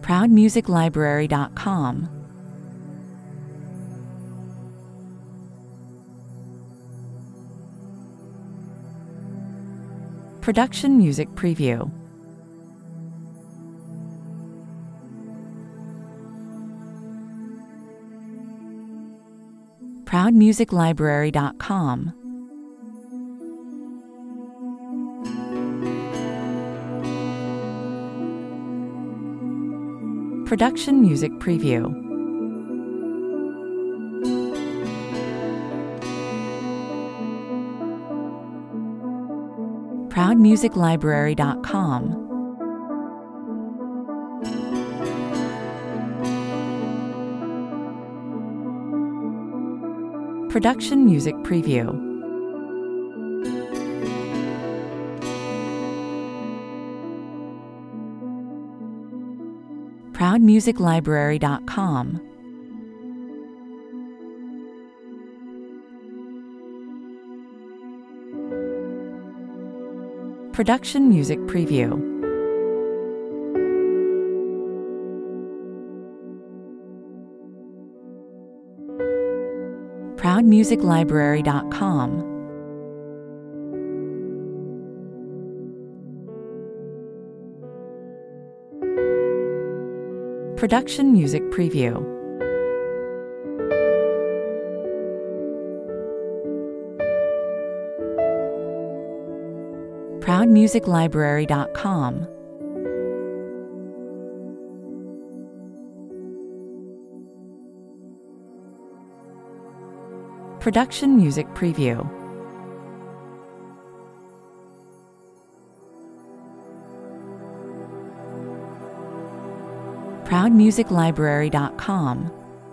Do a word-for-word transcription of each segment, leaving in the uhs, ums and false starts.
proud music library dot com, Production Music Preview, proud music library dot com, Production Music Preview, proud music library dot com, Production Music Preview, proud music library dot com, Production Music Preview, proud music library dot com, Production Music Preview, proud music library dot com, Production Music Preview, proud music library dot com,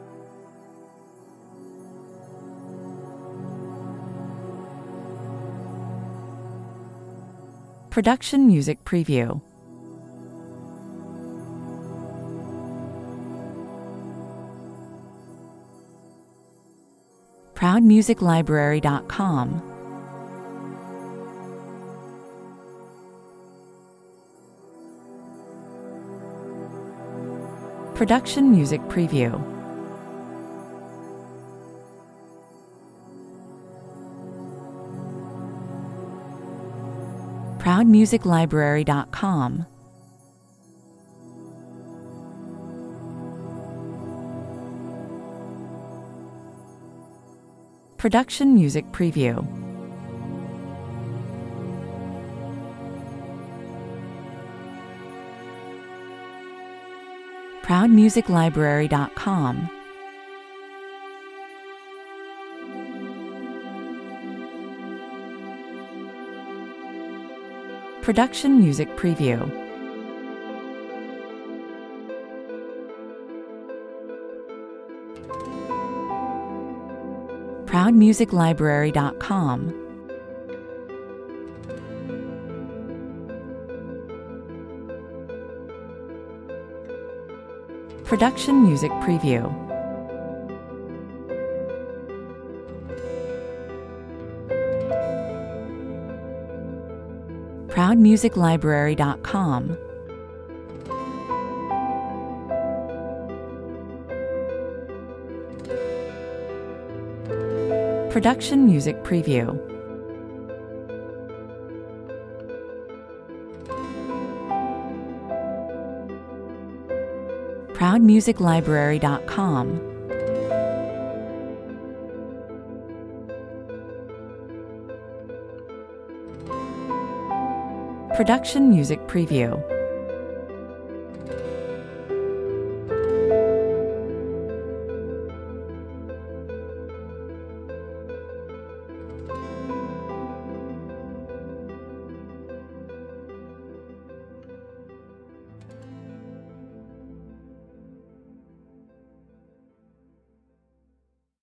Production Music Preview, proud music library dot com, Production Music Preview, proud music library dot com, Production Music Preview, proud music library dot com, Production Music Preview, proud music library dot com, Production Music Preview, proud music library dot com, Production Music Preview, proud music library dot com, Production Music Preview.